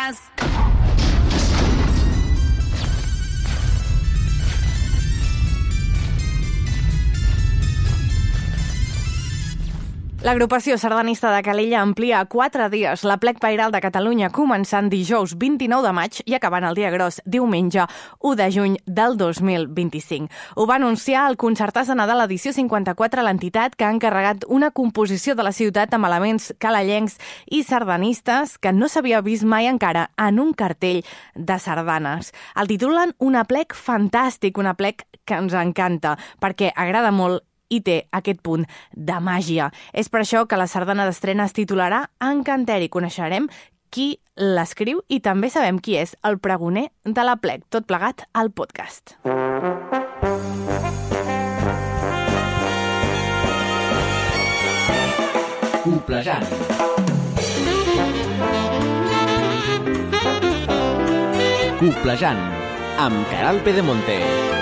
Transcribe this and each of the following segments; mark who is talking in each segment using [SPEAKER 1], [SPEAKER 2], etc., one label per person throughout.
[SPEAKER 1] sardanes!
[SPEAKER 2] L'agrupació sardanista de Calella amplia a 4 dies l'Aplec Pairal de Catalunya, començant dijous 29 de maig i acabant el dia gros diumenge 1 de juny del 2025. Ho va anunciar el Concertàs de Nadal edició 54, l'entitat que ha encarregat una composició de la ciutat amb elements calellencs i sardanistes que no s'havia vist mai encara en un cartell de sardanes. El titulen un aplec fantàstic, un aplec que ens encanta, perquè agrada molt i té aquest punt de màgia. És per això que la sardana d'estrena es titularà Encanteri. Coneixerem qui l'escriu i també sabem qui és el pregoner de l'Aplec. Tot plegat al podcast.
[SPEAKER 3] Coplejant. Coplejant, amb Caral Pedemonte.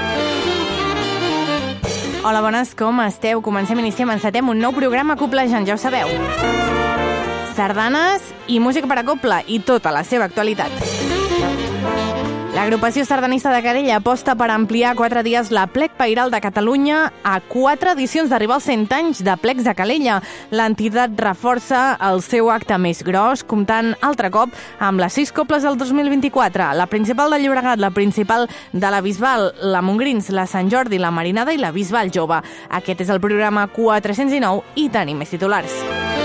[SPEAKER 2] Hola, bones, com esteu? Iniciem un nou programa Coplejant, ja ho sabeu. Sardanes i música per a coble i tota la seva actualitat. L'agrupació sardanista de Calella aposta per ampliar 4 dies l'Aplec Pairal de Catalunya a 4 edicions d'arribar als 100 anys d'Aplecs de Calella. L'entitat reforça el seu acte més gros, comptant altre cop amb les 6 cobles del 2024. La principal de Llobregat, la principal de la Bisbal, la Montgrins, la Sant Jordi, la Marinada i la Bisbal Jove. Aquest és el programa 409 i tenim més titulars.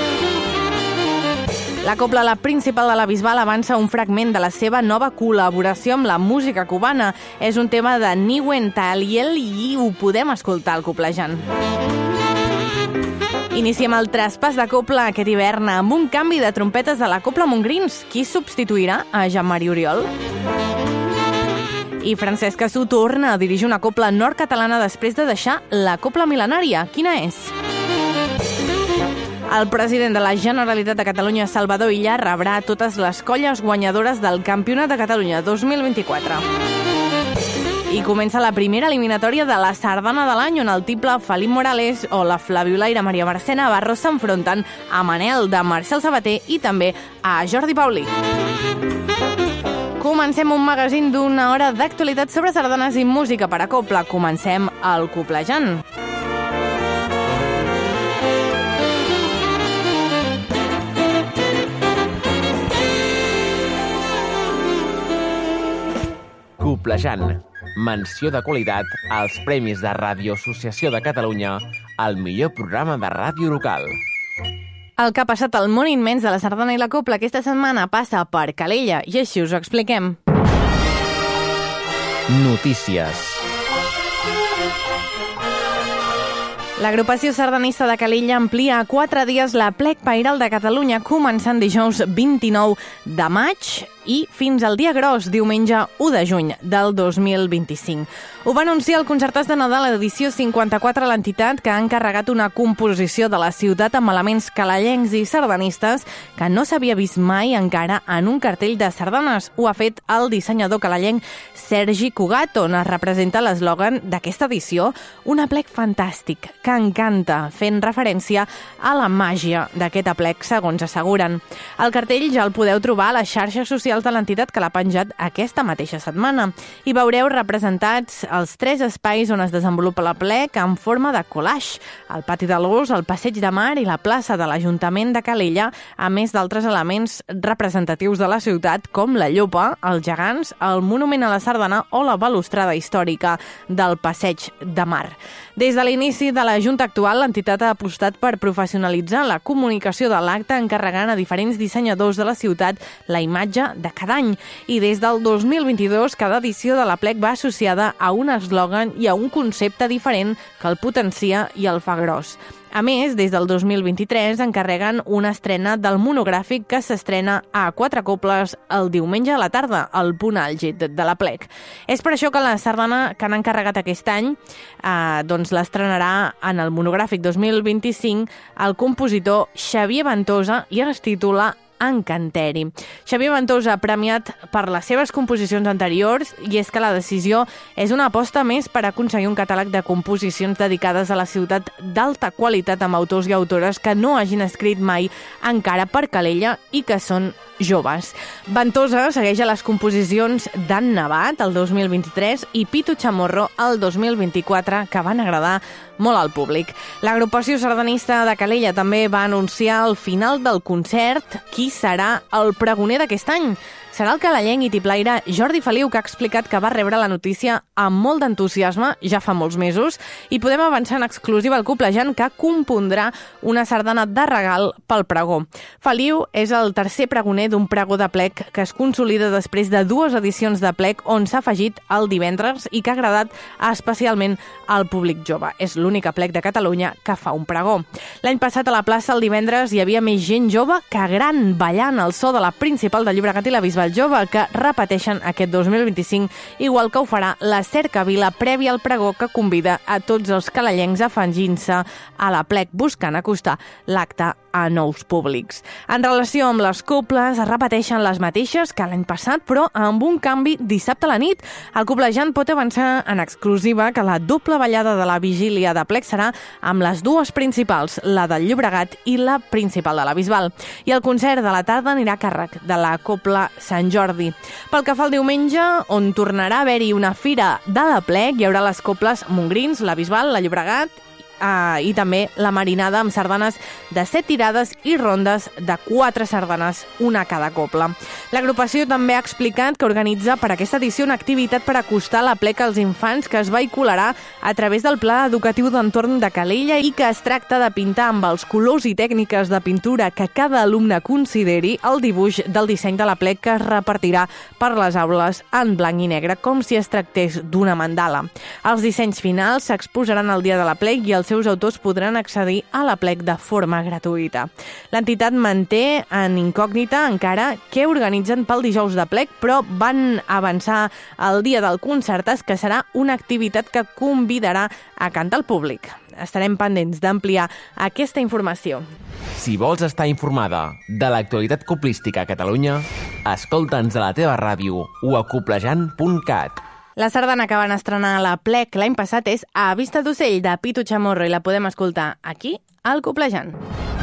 [SPEAKER 2] La cobla, la principal de la Bisbal, avança un fragment de la seva nova col·laboració amb la música cubana. És un tema de Niwen Taliel i ho podem escoltar al Coplejant. Iniciem el traspàs de cobla aquest hivern amb un canvi de trompetes de la cobla Montgrins. Qui substituirà a Jean-Marie Oriol? I Francesc Cassú torna a dirigir una cobla nord-catalana després de deixar la cobla mil·lenària. Quina és? El president de la Generalitat de Catalunya, Salvador Illa, rebrà totes les colles guanyadores del Campionat de Catalunya 2024. I comença la primera eliminatòria de la Sardana de l'any, on el tiple Felip Morales o la Flaviolaire Maria Mercè Navarro s'enfronten a Manel de Marcel Sabater i també a Jordi Paulí. Comencem un magazín d'una hora d'actualitat sobre sardanes i música per a coble. Comencem el Coplejant.
[SPEAKER 3] Coplejant, menció de qualitat als Premis de Ràdio Associació de Catalunya al millor programa de ràdio local.
[SPEAKER 2] El que ha passat al món immens de la sardana i la cobla aquesta setmana passa per Calella i així us ho expliquem.
[SPEAKER 3] Notícies.
[SPEAKER 2] L'agrupació sardanista de Calella amplia a 4 dies l'Aplec Pairal de Catalunya, començant dijous 29 de maig i fins al dia gros, diumenge 1 de juny del 2025. Ho va anunciar el Concertàs de Nadal a l'edició 54, l'entitat que ha encarregat una composició de la ciutat amb elements calellencs i sardanistes que no s'havia vist mai encara en un cartell de sardanes. Ho ha fet el dissenyador calellenc Sergi Cugat, on es representa l'eslògan d'aquesta edició, un aplec fantàstic que encanta, fent referència a la màgia d'aquest aplec, segons asseguren. El cartell ja el podeu trobar a les xarxes socials de l'entitat, que l'ha penjat aquesta mateixa setmana. Hi veureu representats els 3 espais on es desenvolupa l'aplec en forma de collage: el pati de l'Ós, el passeig de Mar i la plaça de l'Ajuntament de Calella, a més d'altres elements representatius de la ciutat, com la llopa, els gegants, el monument a la sardana o la balustrada històrica del passeig de Mar. Des de l'inici de la Junta actual, l'entitat ha apostat per professionalitzar la comunicació de l'acte, encarregant a diferents dissenyadors de la ciutat la imatge de cada any. I des del 2022, cada edició de l'Aplec va associada a un eslògan i a un concepte diferent que el potencia i el fa gros. A més, des del 2023 encarreguen una estrena del monogràfic que s'estrena a 4 cobles el diumenge a la tarda, al punt àlgid de l'Aplec. És per això que la sardana que han encarregat aquest any doncs l'estrenarà en el monogràfic 2025 el compositor Xavier Ventosa i es titula Encanteri. Xavier Ventosa, premiat per les seves composicions anteriors, i és que la decisió és una aposta més per aconseguir un catàleg de composicions dedicades a la ciutat d'alta qualitat amb autors i autores que no hagin escrit mai encara per Calella i que són joves. Ventosa segueix a les composicions d'Ann Navat, el 2023, i Pitu Chamorro, el 2024, que van agradar molt al públic. L'agrupació sardanista de Calella també va anunciar al final del concert qui serà el pregoner d'aquest any. Serà el calellenc i tiplaire Jordi Feliu, que ha explicat que va rebre la notícia amb molt d'entusiasme ja fa molts mesos, i podem avançar en exclusiva al Coplejant, que compondrà una sardana de regal pel pregó. Feliu és el tercer pregoner d'un pregó de plec que es consolida després de 2 edicions de plec on s'ha afegit el divendres i que ha agradat especialment al públic jove. És l'única plec de Catalunya que fa un pregó. L'any passat a la plaça el divendres hi havia més gent jove que gran ballant al so de la Principal de Llobregat i la Bisbal Jove, que repeteixen aquest 2025, igual que ho farà la Cercavila prèvia al pregó, que convida a tots els calellencs a afegir-se a la plec buscant acostar l'acte a nous públics. En relació amb les coples, es repeteixen les mateixes que l'any passat, però amb un canvi dissabte a la nit. El Coplejant pot avançar en exclusiva que la doble ballada de la vigília de plec serà amb les 2 principals, la del Llobregat i la Principal de la Bisbal. I el concert de la tarda anirà a càrrec de la Copla Sant Jordi. Pel que fa al diumenge, on tornarà a haver-hi una fira de la plec, hi haurà les coples Montgrins, la Bisbal, la Llobregat i també la marinada amb sardanes de 7 tirades i rondes de 4 sardanes, una a cada copla. L'agrupació també ha explicat que organitza per aquesta edició una activitat per acostar la plec als infants, que es vehicularà a través del Pla Educatiu d'Entorn de Calella i que es tracta de pintar amb els colors i tècniques de pintura que cada alumne consideri el dibuix del disseny de la plec, que es repartirà per les aules en blanc i negre, com si es tractés d'una mandala. Els dissenys finals s'exposaran el dia de la plec i els seus autors podran accedir a la plec de forma gratuïta. L'entitat manté en incògnita encara què organitzen pel dijous de plec, però van avançar el dia del concertàs, que serà una activitat que convidarà a cantar al públic. Estarem pendents d'ampliar aquesta informació.
[SPEAKER 3] Si vols estar informada de l'actualitat coplística a Catalunya, escolta'ns a la teva ràdio o a coplejant.cat.
[SPEAKER 2] La sardana que van estrenar a la plec l'any passat és A Vista d'Ocell, de Pitu Chamorro, i la podem escoltar aquí, al Coplejant.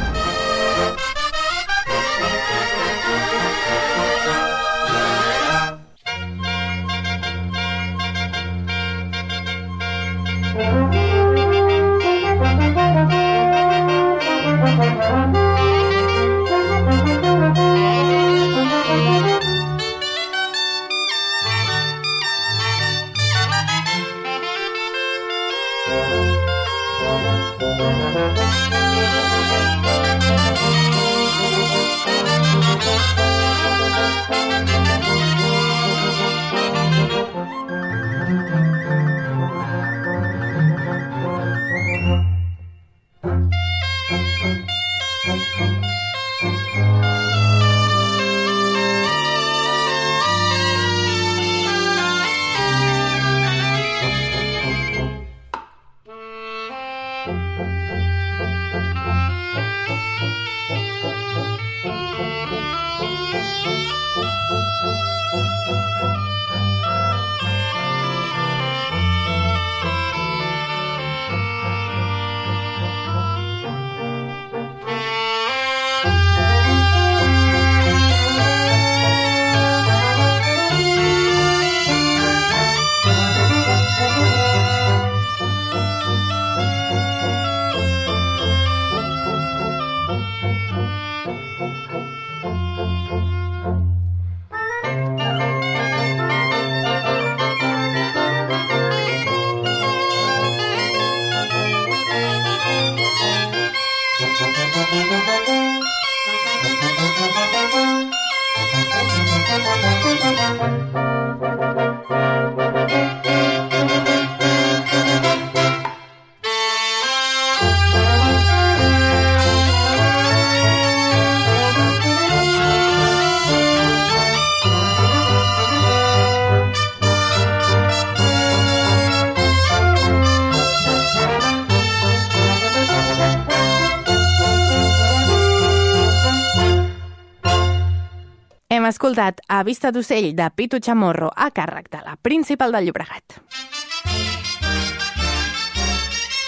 [SPEAKER 2] Hem escoltat A Vista d'Ocell, de Pitu Chamorro, a càrrec de la Principal del Llobregat.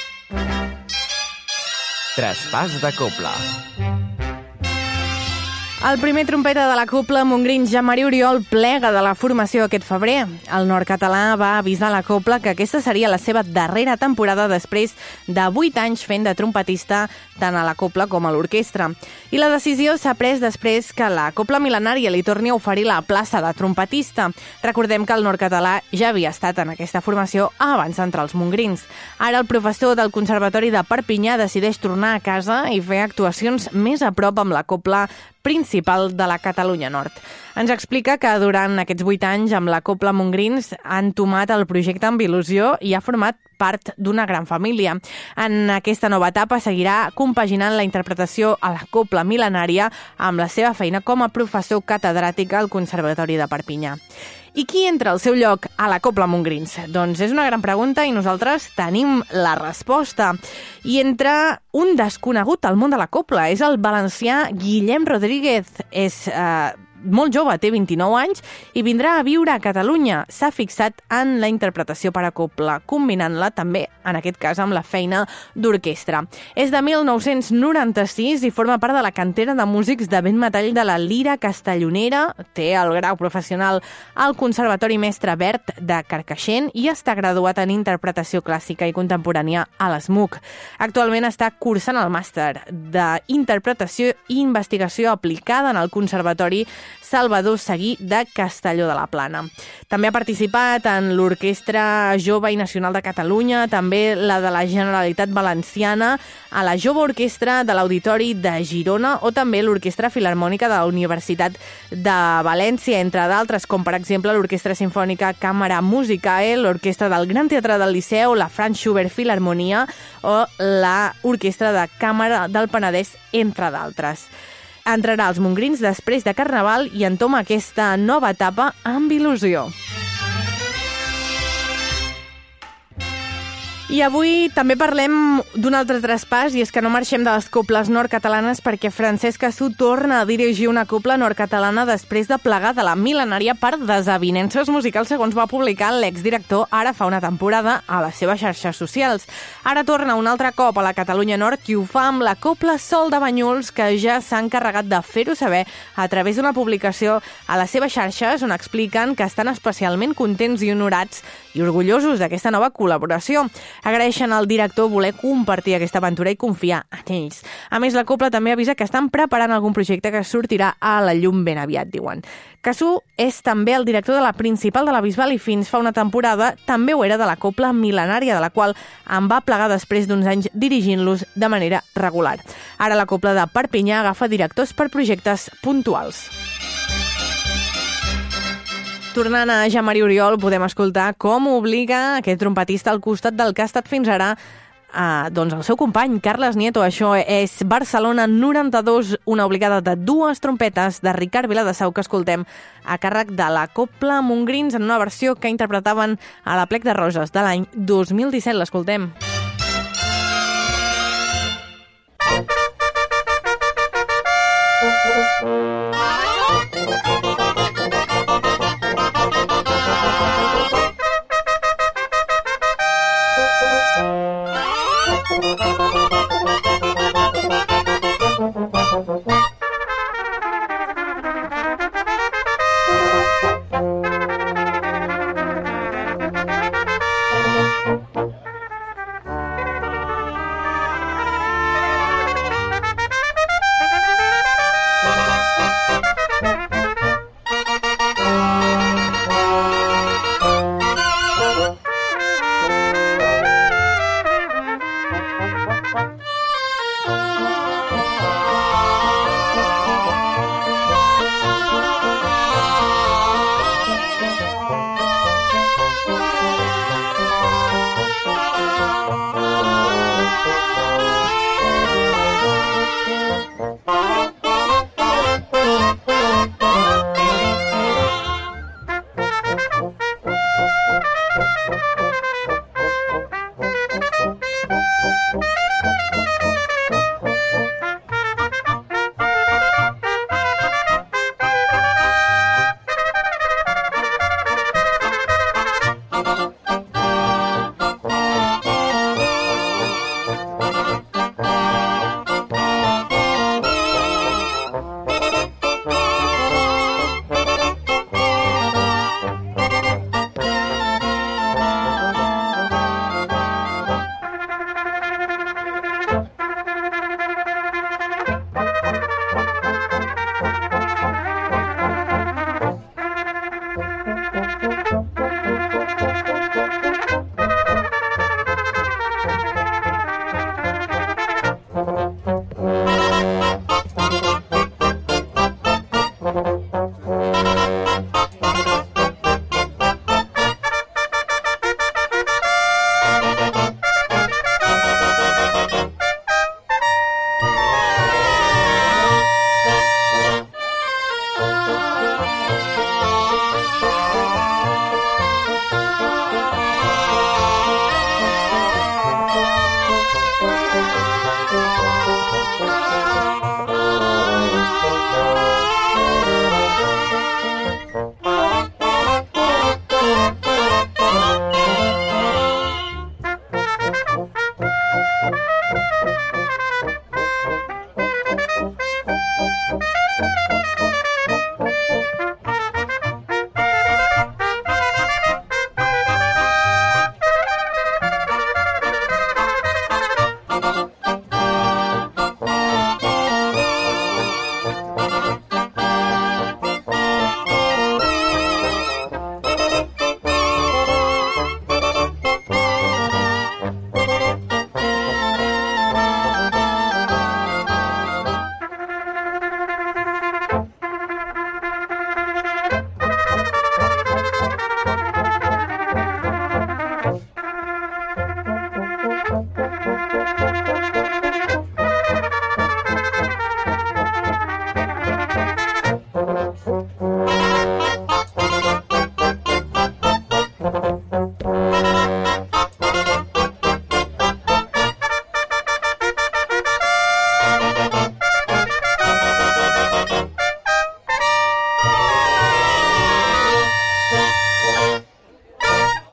[SPEAKER 3] Traspàs de copla.
[SPEAKER 2] El primer trompeta de la Cobla Montgrins, Jean-Marie Oriol, plega de la formació aquest febrer. El nord-català va avisar la Cobla que aquesta seria la seva darrera temporada després de 8 anys fent de trompetista tant a la Cobla com a l'orquestra. I la decisió s'ha pres després que la Cobla Mil·lenària li torni a oferir la plaça de trompetista. Recordem que el nord-català ja havia estat en aquesta formació abans d'entrar als Montgrins. Ara el professor del Conservatori de Perpinyà decideix tornar a casa i fer actuacions més a prop amb la Cobla principal de la Catalunya Nord. Ens explica que durant aquests 8 anys amb la Cobla Montgrins han tomat el projecte amb il·lusió i ha format part d'una gran família. En aquesta nova etapa seguirà compaginant la interpretació a la Cobla Mil·lenària amb la seva feina com a professor catedràtic al Conservatori de Perpinyà. I qui entra al seu lloc a la Cobla Montgrins? Doncs és una gran pregunta i nosaltres tenim la resposta. I entra un desconegut al món de la cobla. És el valencià Guillem Rodríguez. És molt jove, té 29 anys i vindrà a viure a Catalunya. S'ha fixat en la interpretació per a cobla, combinant-la també, en aquest cas, amb la feina d'orquestra. És de 1996 i forma part de la cantera de músics de vent metall de la Lira Castellonera. Té el grau professional al Conservatori Mestre Verd de Carcaixent i està graduat en interpretació clàssica i contemporània a l'ESMUC. Actualment està cursant el màster d'interpretació i investigació aplicada en el Conservatori Salvador Seguí de Castelló de la Plana. També ha participat en l'Orquestra Jove i Nacional de Catalunya, també la de la Generalitat Valenciana, a la Jove Orquestra de l'Auditori de Girona o també l'Orquestra Filharmònica de la Universitat de València, entre d'altres, com per exemple l'Orquestra Simfònica Càmera Musicae, l'Orquestra del Gran Teatre del Liceu, la Franz Schubert Filharmonia o l'Orquestra de Càmera del Penedès, entre d'altres. Entrarà als Montgrins després de Carnaval i entoma aquesta nova etapa amb il·lusió. I avui també parlem d'un altre traspàs, i és que no marxem de les cobles nord-catalanes perquè Francesc Assú torna a dirigir una cobla nord-catalana després de plegar de la Mil·lenària per desavinences musicals, segons va publicar l'exdirector ara fa una temporada a les seves xarxes socials. Ara torna un altre cop a la Catalunya Nord i ho fa amb la cobla Sol de Banyuls, que ja s'ha encarregat de fer-ho saber a través d'una publicació a les seves xarxes on expliquen que estan especialment contents i honorats i orgullosos d'aquesta nova col·laboració. Agraeixen al director voler compartir aquesta aventura i confiar en ells. A més, la cobla també avisa que estan preparant algun projecte que sortirà a la llum ben aviat, diuen. Cassú és també el director de la principal de la Bisbal i fins fa una temporada també ho era de la cobla Mil·lenària, de la qual en va plegar després d'uns anys dirigint-los de manera regular. Ara la cobla de Perpinyà agafa directors per projectes puntuals. Tornant a Jean-Marie Oriol, podem escoltar com obliga aquest trompetista al costat del que ha estat fins ara doncs el seu company, Carles Nieto. Això és Barcelona 92, una obligada de 2 trompetes de Ricard Viladesau que escoltem a càrrec de la Cobla Montgrins en una versió que interpretaven a la Plec de Roses de l'any 2017. L'escoltem.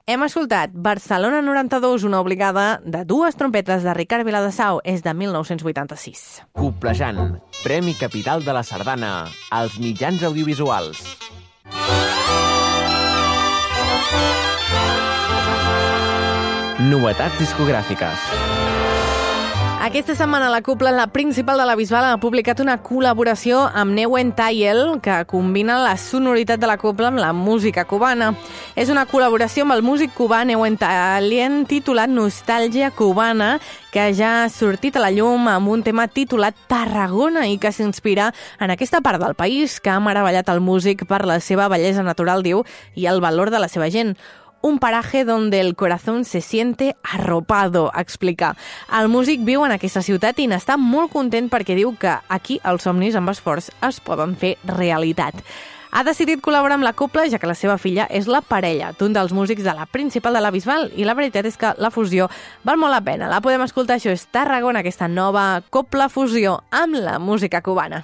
[SPEAKER 2] Hem escoltat Barcelona 92, una obligada de dues trompetes de Ricard Viladasau, és de 1986.
[SPEAKER 3] Coplejant, Premi Capital de la Sardana als mitjans audiovisuals. Novetats discogràfiques.
[SPEAKER 2] Aquesta setmana la Copla, la principal de la Bisbal, ha publicat una col·laboració amb Neuen Tayel que combina la sonoritat de la Copla amb la música cubana. És una col·laboració amb el músic cubà Neuen Tayel titulat Nostàlgia Cubana, que ja ha sortit a la llum amb un tema titulat Tarragona i que s'inspira en aquesta part del país que ha meravellat el músic per la seva bellesa natural, diu, i el valor de la seva gent. Un paraje donde el corazón se siente arropado, explica. El músic viu en aquesta ciutat i n'està molt content perquè diu que aquí els somnis amb esforç es poden fer realitat. Ha decidit col·laborar amb la Copla, ja que la seva filla és la parella d'un dels músics de la principal de la Bisbal, i la veritat és que la fusió val molt la pena. La podem escoltar, això és Tarragona, aquesta nova Copla fusió amb la música cubana.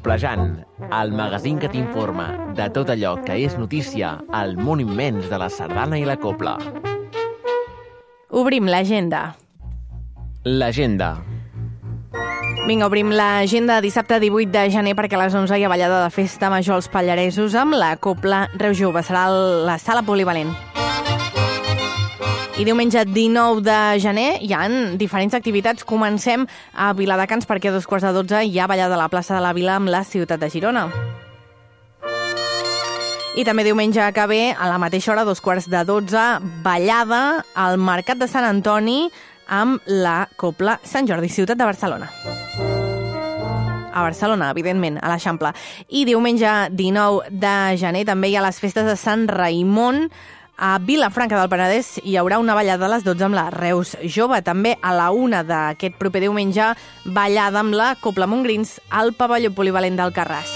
[SPEAKER 3] Coplejant, el magazín que t'informa de tot allò que és notícia al món immens de la sardana i la copla.
[SPEAKER 2] Obrim l'agenda.
[SPEAKER 3] L'agenda.
[SPEAKER 2] Vinga, obrim l'agenda dissabte 18 de gener perquè a les 11 hi ha ballada de festa major als Pallaresos amb la Copla Reus Jove. Serà a la sala polivalent. I diumenge 19 de gener hi ha diferents activitats. Comencem a Viladecans perquè a 11:45 hi ha ballada a la plaça de la Vila amb la ciutat de Girona. I també diumenge que ve, a la mateixa hora, 11:45, ballada al Mercat de Sant Antoni amb la Copla Sant Jordi, ciutat de Barcelona. A Barcelona, evidentment, a l'Eixample. I diumenge 19 de gener també hi ha les festes de Sant Raimon. A Vilafranca del Penedès hi haurà una ballada a les 12 amb la Reus Jove. També a la 1 d'aquest proper diumenge, ballada amb la Copla Montgrins al pavelló polivalent d'Alcarràs.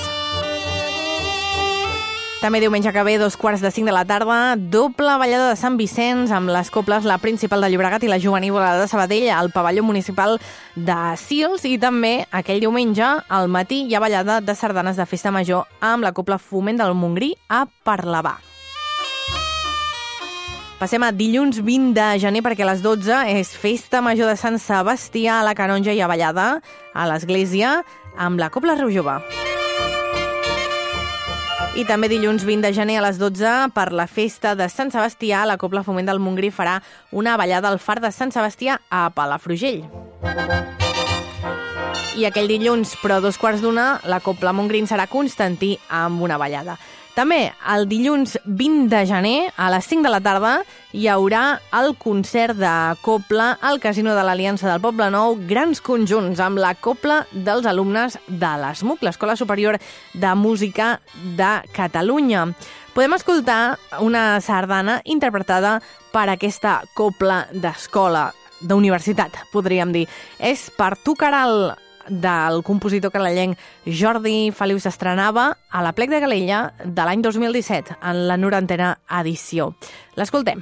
[SPEAKER 2] També diumenge que ve, 4:45 de la tarda, doble ballada de Sant Vicenç amb les coples La Principal de Llobregat i la Juvenívola de Sabadell al pavelló municipal de Sils. I també aquell diumenge, al matí, hi ha ballada de sardanes de festa major amb la Copla Foment del Montgrí a Parlavà. Passem a dilluns 20 de gener perquè a les 12 és festa major de Sant Sebastià a la Canonja i a ballada a l'església amb la Copla Reus Jove. I també dilluns 20 de gener a les 12 per la festa de Sant Sebastià la Copla Foment del Montgrí farà una ballada al far de Sant Sebastià a Palafrugell. I aquell dilluns, però a 2:15, la Copla Montgrins serà Constantí amb una ballada. També el dilluns 20 de gener, a les 5 de la tarda, hi haurà el concert de Copla al Casino de l'Aliança del Poble Nou, grans conjunts amb la Copla dels alumnes de l'ESMUC, l'Escola Superior de Música de Catalunya. Podem escoltar una sardana interpretada per aquesta Copla d'escola, d'universitat, podríem dir. És per Tu Caral, del compositor canadenc Jordi Feliu, s'estrenava a la Plec de Calella de l'any 2017, en la 90a edició. L'escoltem.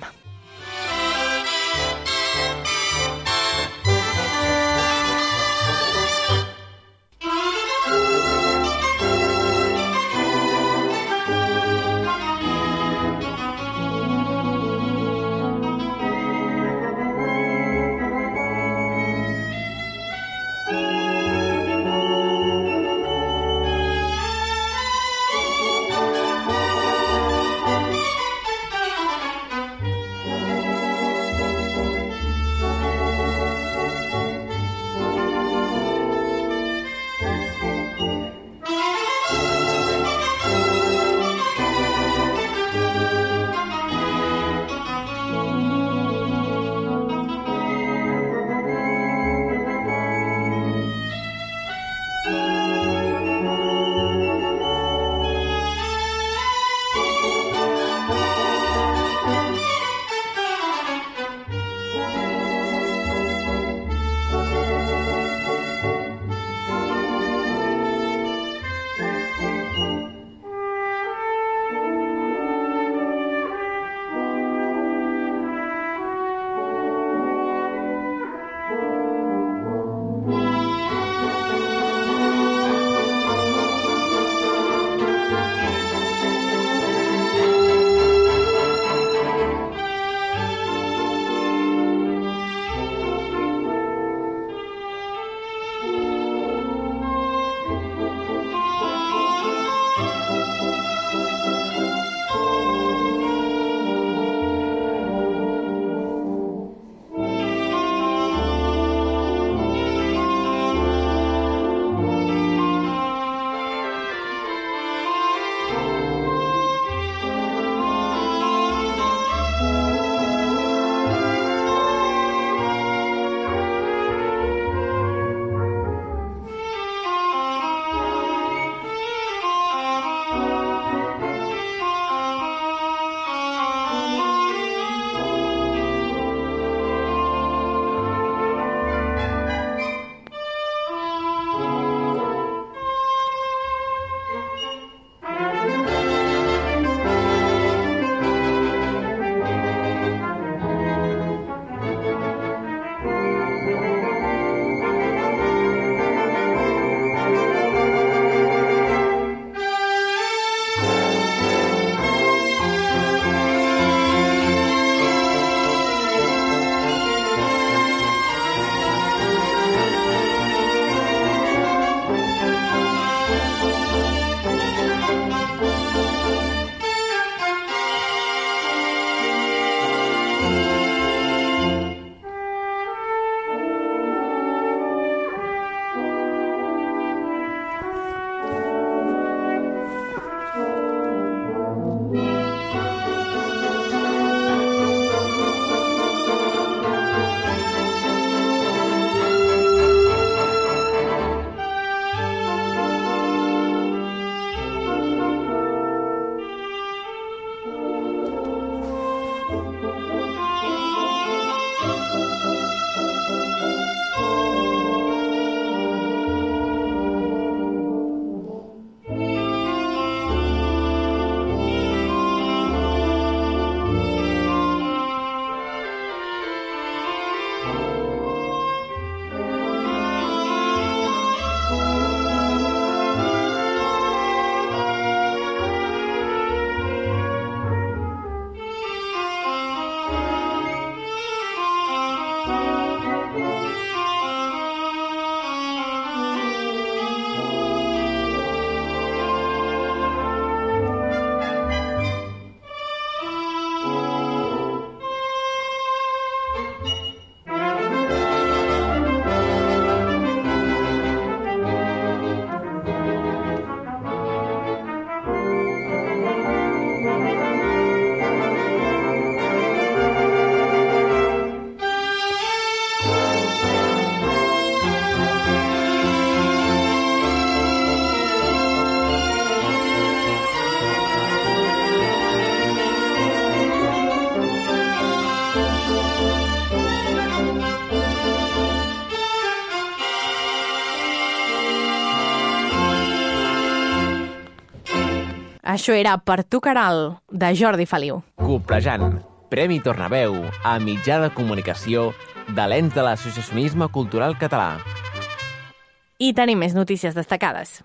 [SPEAKER 2] Això era Per tu, Caral, de Jordi Feliu.
[SPEAKER 3] Coplejant, Premi Tornaveu a mitjà de comunicació de l'ens de l'associacionisme cultural català.
[SPEAKER 2] I tenim més notícies destacades.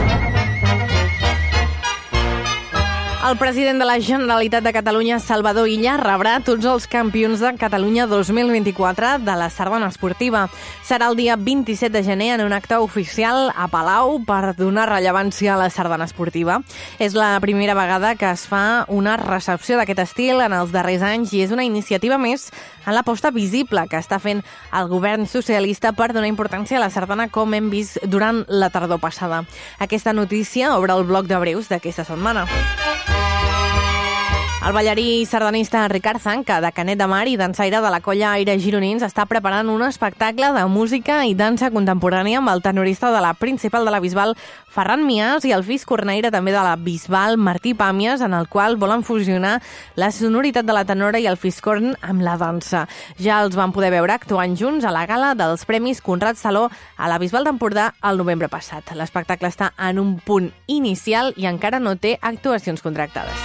[SPEAKER 2] El president de la Generalitat de Catalunya, Salvador Illa, rebrà tots els campions de Catalunya 2024 de la sardana esportiva. Serà el dia 27 de gener en un acte oficial a Palau per donar rellevància a la sardana esportiva. És la primera vegada que es fa una recepció d'aquest estil en els darrers anys i és una iniciativa més en l'aposta visible que està fent el govern socialista per donar importància a la sardana, com hem vist durant la tardor passada. Aquesta notícia obre el bloc de breus d'aquesta setmana. El ballarí sardanista Ricard Zanca, de Canet de Mar i dansaire de la colla Aire Gironins, està preparant un espectacle de música i dansa contemporània amb el tenorista de la Principal de la Bisbal, Ferran Mias, i el fiscornaire també de la Bisbal, Martí Pàmies, en el qual volen fusionar la sonoritat de la tenora i el fiscorn amb la dansa. Ja els van poder veure actuant junts a la gala dels Premis Conrad Saló a la Bisbal d'Empordà el novembre passat. L'espectacle està en un punt inicial i encara no té actuacions contractades.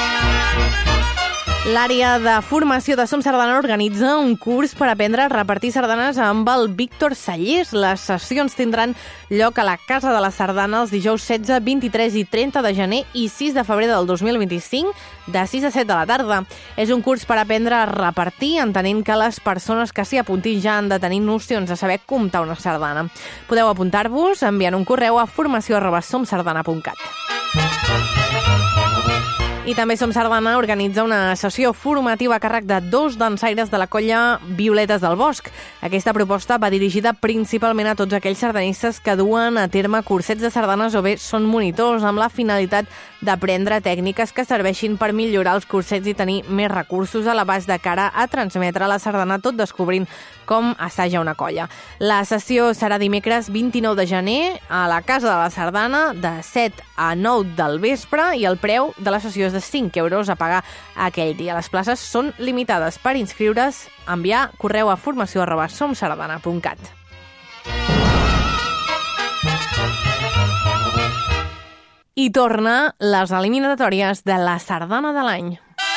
[SPEAKER 2] L'àrea de formació de Som Sardana organitza un curs per aprendre a repartir sardanes amb el Víctor Sallés. Les sessions tindran lloc a la Casa de la Sardana els dijous 16, 23 i 30 de gener i 6 de febrer del 2025, de 6 a 7 de la tarda. És un curs per aprendre a repartir, entenent que les persones que s'hi apuntin ja han de tenir nocions de saber comptar una sardana. Podeu apuntar-vos enviant un correu a formació@somsardana.cat. I també Som Sardana organitza una sessió formativa a càrrec de 2 dansaires de la colla Violetes del Bosc. Aquesta proposta va dirigida principalment a tots aquells sardanistes que duen a terme cursets de sardanes o bé són monitors, amb la finalitat d'aprendre tècniques que serveixin per millorar els cursets i tenir més recursos a l'abast de cara a transmetre la sardana, tot descobrint com assaja una colla. La sessió serà dimecres 29 de gener a la Casa de la Sardana de 7 a 9 del vespre i el preu de la sessió és de 5 euros a pagar aquell dia. Les places són limitades. Per inscriure's, enviar correu a formació@somsardana.cat. I torna les eliminatòries de la Sardana de l'any.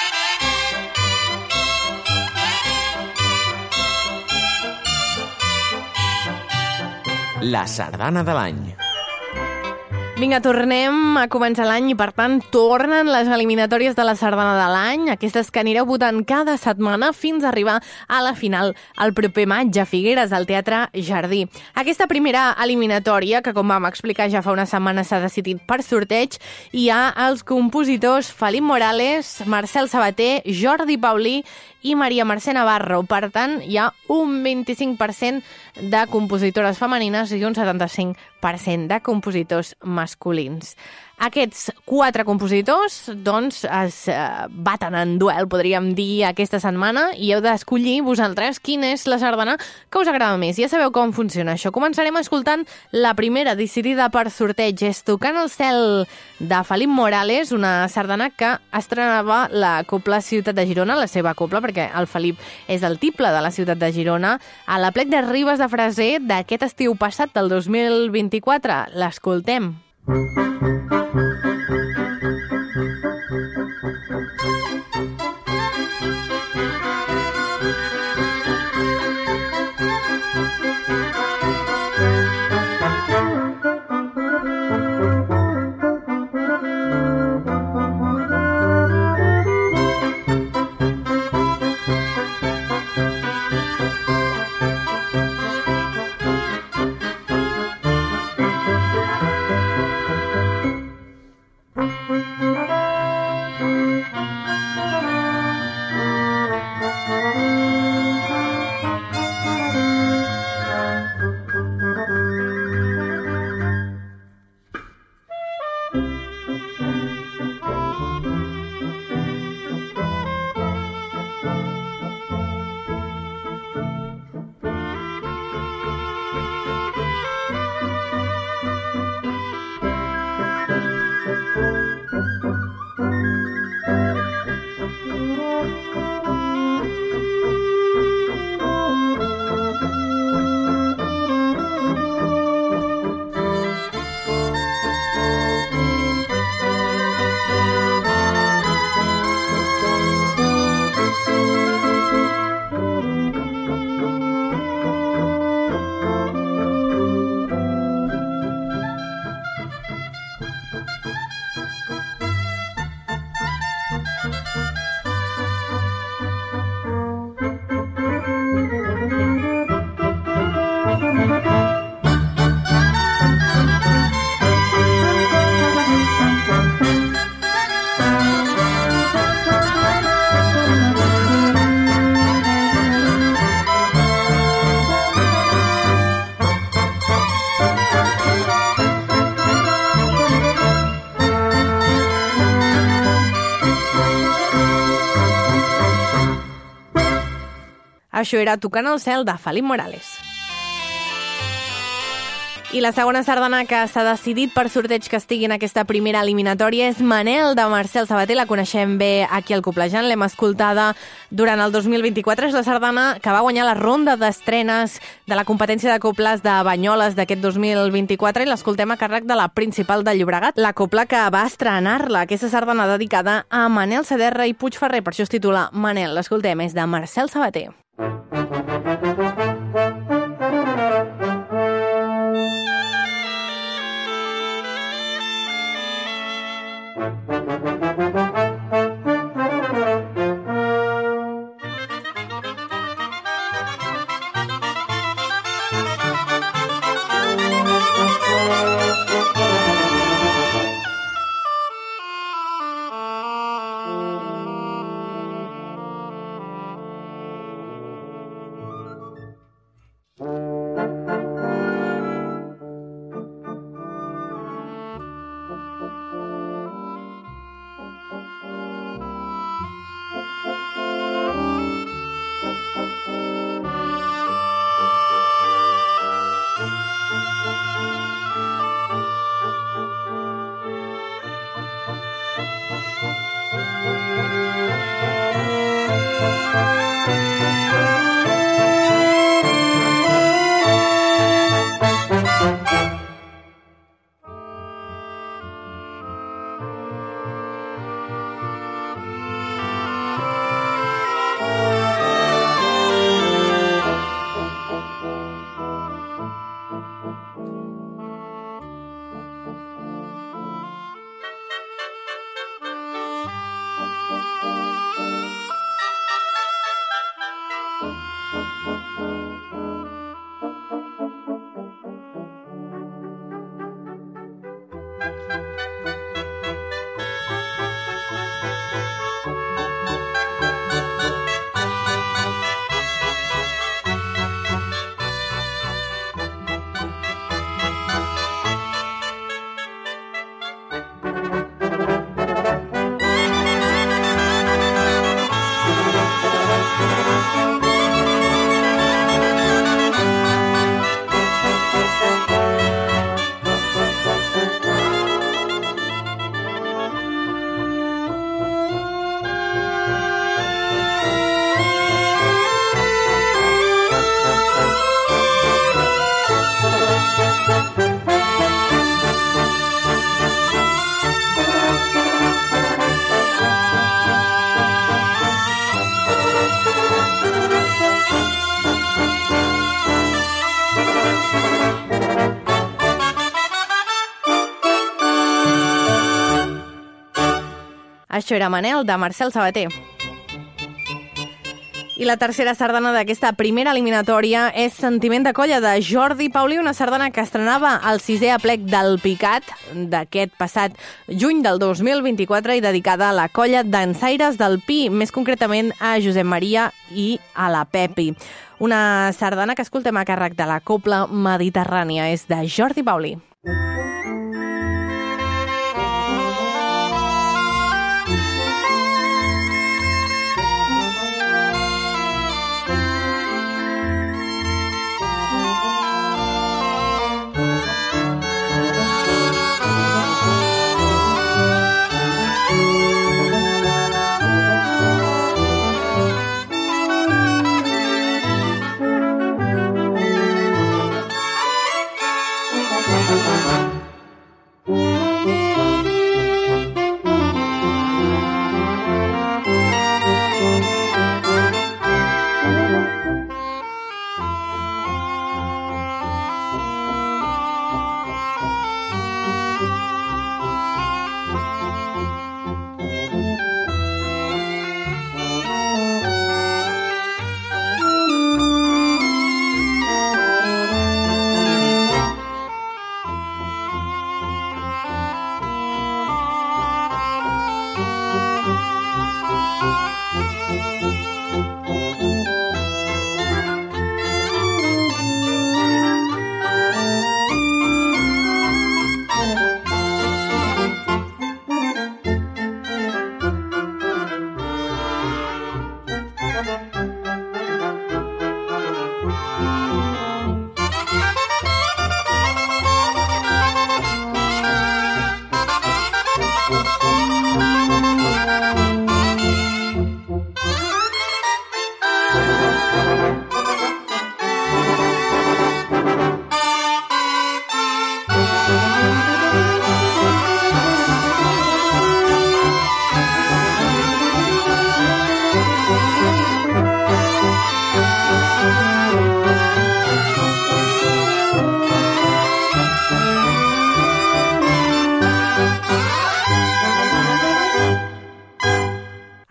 [SPEAKER 3] La Sardana de l'any.
[SPEAKER 2] Vinga, tornem a començar l'any i, per tant, tornen les eliminatòries de la Sardana de l'any, aquestes que anireu votant cada setmana fins a arribar a la final el proper maig a Figueres, al Teatre Jardí. Aquesta primera eliminatòria, que com vam explicar ja fa una setmana s'ha decidit per sorteig, hi ha els compositors Felip Morales, Marcel Sabater, Jordi Paulí i Maria Mercè Navarro. Per tant, hi ha un 25% de compositores femenines i un 75% de compositors masculins. Aquests 4 compositors doncs, es baten en duel, podríem dir, aquesta setmana, i heu d'escollir vosaltres quina és la sardana que us agrada més. Ja sabeu com funciona això. Començarem escoltant la primera, decidida per sorteig. És Tocant el cel, de Felip Morales, una sardana que estrenava la Cobla Ciutat de Girona, la seva cobla, perquè el Felip és el tiple de la ciutat de Girona, a la Plec de Ribes de Freser d'aquest estiu passat, del 2024. L'escoltem. Això era Tocant el cel, de Felip Morales. I la segona sardana que s'ha decidit per sorteig que estigui en aquesta primera eliminatòria és Manel, de Marcel Sabater. La coneixem bé aquí al Coplejant, l'hem escoltada durant el 2024. És la sardana que va guanyar la ronda d'estrenes de la competència de coples de Banyoles d'aquest 2024 i l'escoltem a càrrec de la Principal de Llobregat, la copla que va estrenar-la, aquesta sardana dedicada a Manel Saderra i Puigferrer. Per això es titula Manel. L'escoltem, és de Marcel Sabater. Això era Manel, de Marcel Sabater. I la tercera sardana d'aquesta primera eliminatòria és Sentiment de colla, de Jordi Paulí, una sardana que estrenava el 6è aplec del Picat d'aquest passat juny del 2024 i dedicada a la colla dansaires del Pi, més concretament a Josep Maria i a la Pepi. Una sardana que escoltem a càrrec de la Copla Mediterrània, és de Jordi Paulí.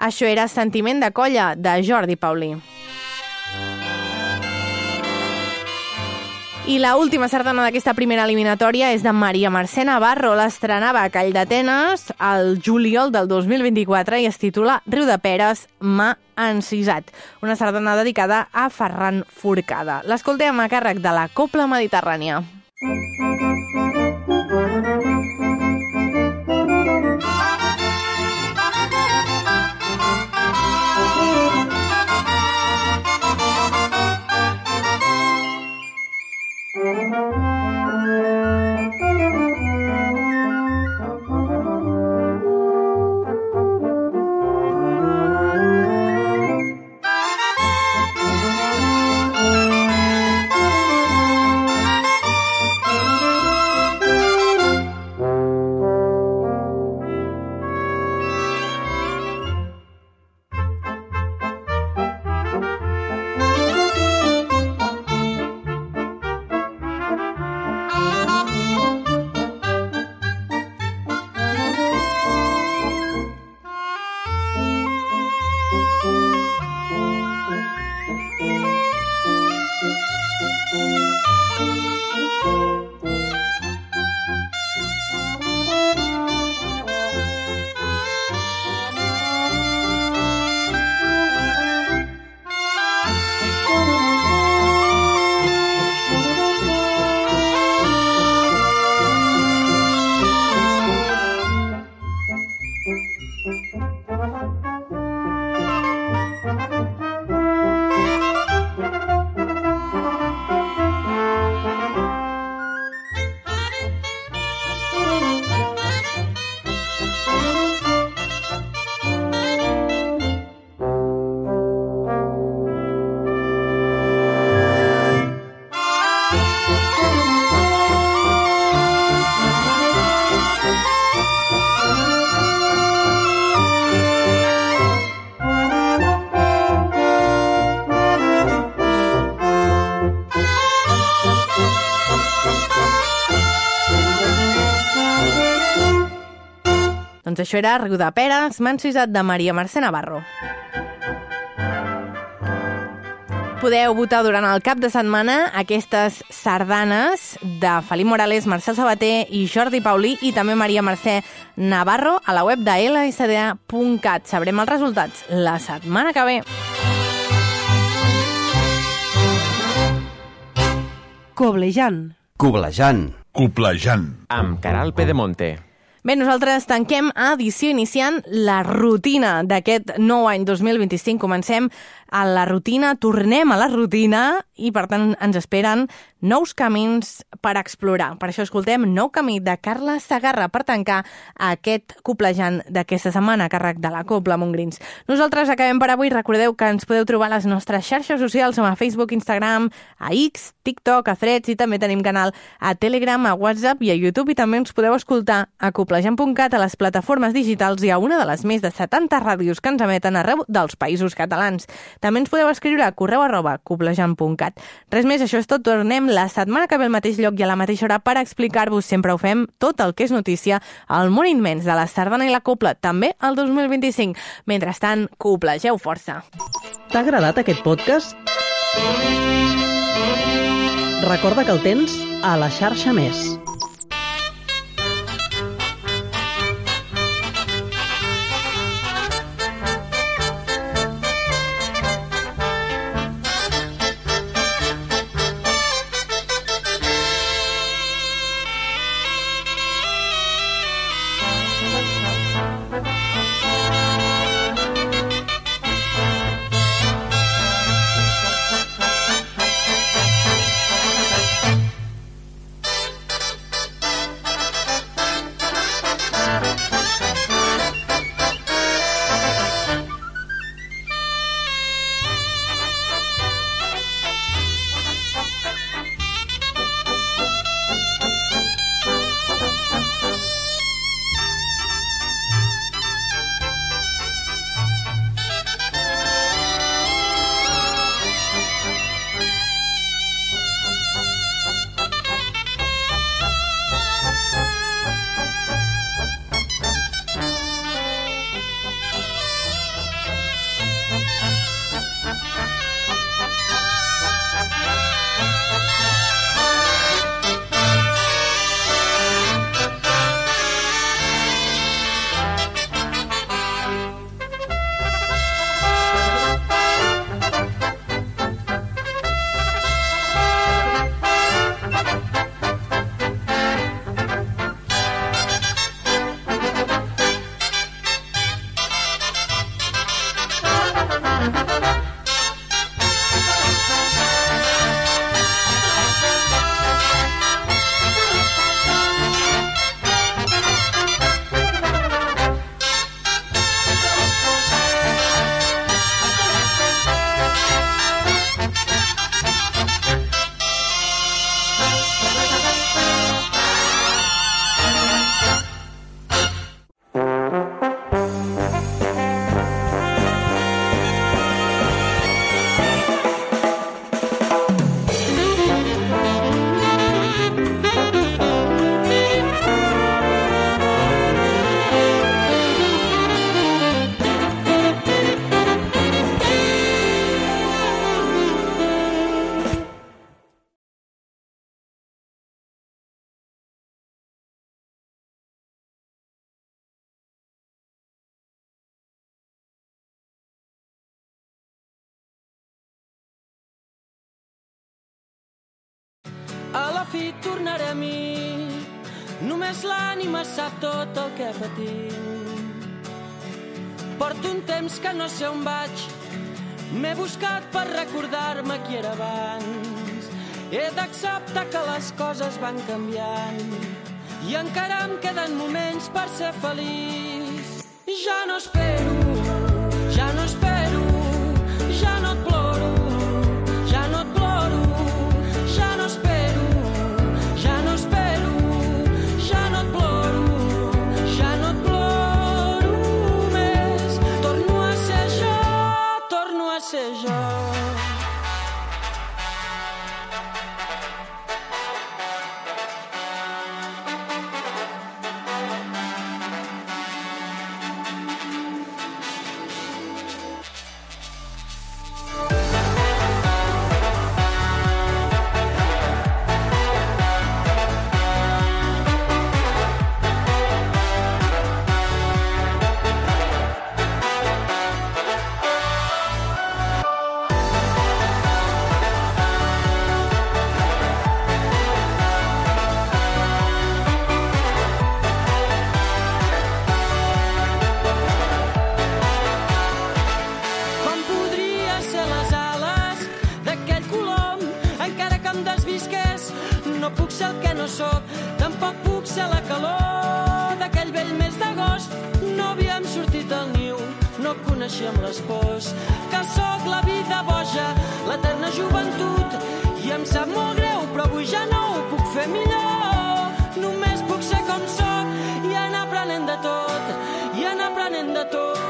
[SPEAKER 2] Això era Sentiment de colla, de Jordi Paulí. I l'última sardana d'aquesta primera eliminatòria és de Maria Mercè Navarro. L'estrenava a Call d'Atenes el juliol del 2024 i es titula Riu de Peres, m'ha encisat. Una sardana dedicada a Ferran Forcada. L'escoltem a càrrec de la Cobla Mediterrània. Doncs això era Riu de Peres, m'ha encisat, de Maria Mercè Navarro. Podeu votar durant el cap de setmana aquestes sardanes de Felip Morales, Marcel Sabater i Jordi Paulí i també Maria Mercè Navarro a la web de lsda.cat. Sabrem els resultats la setmana que ve.
[SPEAKER 1] Coblejant.
[SPEAKER 3] Amb Caral Pedemonte.
[SPEAKER 2] Bé, nosaltres tanquem edició iniciant la rutina d'aquest nou any 2025. Comencem a la rutina, tornem a la rutina i, per tant, ens esperen nous camins per explorar. Per això escoltem Nou camí de Carla Segarra per tancar aquest coblejant d'aquesta setmana a càrrec de la Cobla Montgrins. Nosaltres acabem per avui. Recordeu que ens podeu trobar a les nostres xarxes socials, a Facebook, Instagram, a X, TikTok, a Threads, i també tenim canal a Telegram, a WhatsApp i a YouTube, i també ens podeu escoltar a coblejant.cat, a les plataformes digitals i a una de les més de 70 ràdios que ens emeten arreu dels Països Catalans. També ens podeu escriure a correu@coblejant.cat. Res més, això és tot. Tornem la setmana que ve al mateix lloc i a la mateixa hora per explicar-vos, sempre ho fem, tot el que és notícia al món immens de la sardana i la cobla, també el 2025. Mentrestant, coblegeu força.
[SPEAKER 1] T'ha agradat aquest podcast? Recorda que el tens a la xarxa Més.
[SPEAKER 4] a la fi tornaré a mi. Només l'ànima sap tot el que patim. Porto un temps que no sé on vaig. M'he buscat per recordar-me qui era abans. He d'acceptar que les coses van canviant i encara em queden moments per ser feliç. Ja no espero, ja no espero, ja no et ploro, ja no et ploro, ja no espero, ja no espero, ja no et ploro, ja no et ploro més. Torno a ser jo, torno a ser jo. Coneixíem les pors, que sóc la vida boja, l'eterna joventut, i em sap molt greu, però avui ja no ho puc fer millor. Només puc ser com sóc i anar aprenent de tot, i anar aprenent de tot.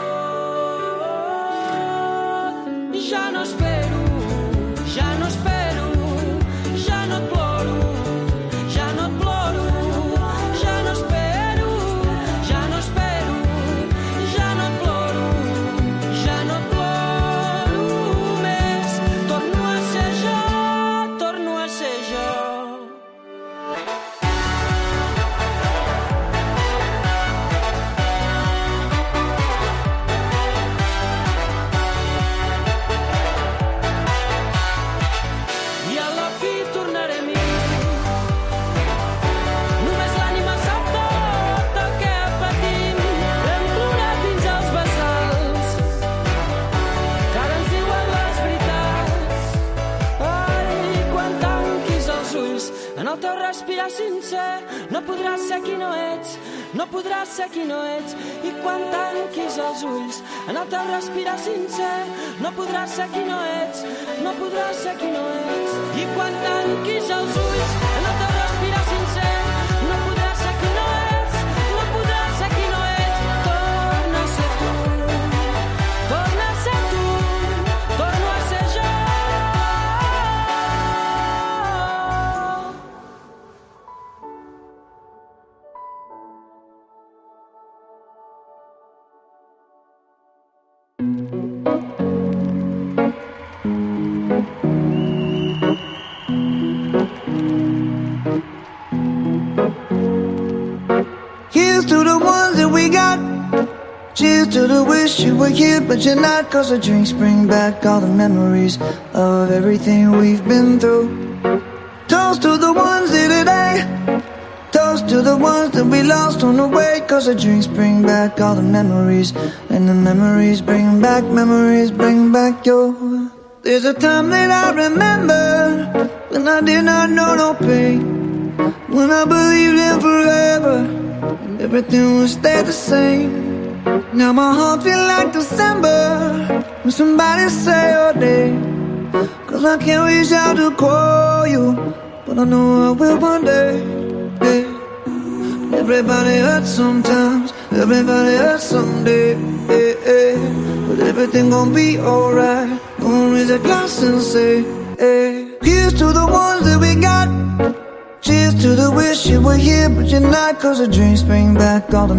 [SPEAKER 4] Ja no espero, ja no espero, ja no et ploro, ja no et ploro, ja no espero, ja no espero, ja no et ploro, ja no et ploro més. Torno a ser jo, torno a ser jo. I a la fi tornaré a mi. Només l'ànima sap tot el que patim. Hem plorat dins els bassals, que ara ens diuen les veritats. Ai, quan tanquis els ulls en el teu respirar sincer, no podràs ser qui no ets, no podràs ser qui no ets. I quan tanquis els ulls en el teu respirar sincer, no podràs ser qui no ets, no podràs ser qui no ets. I quan tanquis els ulls en el teu respirar sincer, no podràs ser qui no ets, no podràs ser qui no ets. Torna a ser tu, torna a ser tu, torno a ser jo.
[SPEAKER 5] Here's to the ones that we got. Cheers to the wish you were here but you're not. Cause the drinks bring back all the memories of everything we've been through. Toast to the ones here today. Toast to the ones that we lost on the way. Cause the drinks bring back all the memories, and the memories bring back your. There's a time that I remember when I did not know no pain, when I believed in forever and everything would stay the same. Now my heart feels like December when somebody say your name. Cause I can't reach out to call you, but I know I will one day. Yeah. Everybody hurts sometimes, everybody hurts someday. Yeah, yeah. But everything gon' be alright. Gonna raise a glass and say, hey. Here's to the ones that we got. Cheers to the wish you were here but you're not. Cause the drinks bring back all the